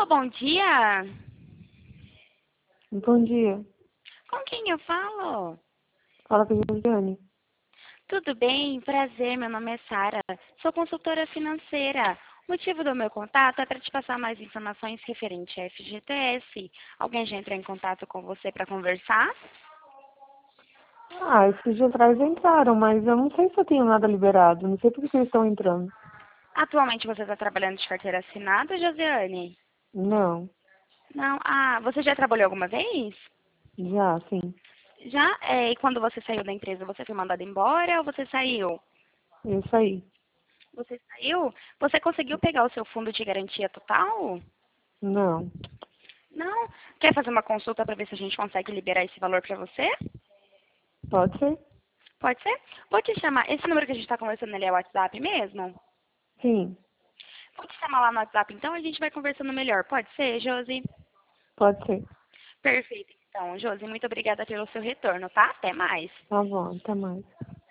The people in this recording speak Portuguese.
Alô, bom dia. Bom dia. Com quem eu falo? Fala com a Josiane. Tudo bem? Prazer, meu nome é Sara. Sou consultora financeira. O motivo do meu contato é para te passar mais informações referente à FGTS. Alguém já entrou em contato com você para conversar? Esses dias atrás entraram, mas eu não sei se eu tenho nada liberado. Não sei por que eles estão entrando. Atualmente você está trabalhando de carteira assinada, Josiane? Não, Não. Ah, você já trabalhou alguma vez? já, sim. Já? E quando você saiu da empresa, você foi mandado embora ou você saiu? Isso aí. Você saiu? Você conseguiu pegar o seu fundo de garantia total? Não. Não? Quer fazer uma consulta para ver se a gente consegue liberar esse valor para você? Pode ser? Pode ser? Vou te chamar. Esse número que a gente está conversando ali é o WhatsApp mesmo? Sim, Vou te chamar lá no WhatsApp, então a gente vai conversando melhor. Pode ser, Josi? pode ser. Perfeito. Então, Josi, muito obrigada pelo seu retorno, tá? Até mais. Tá bom, até mais.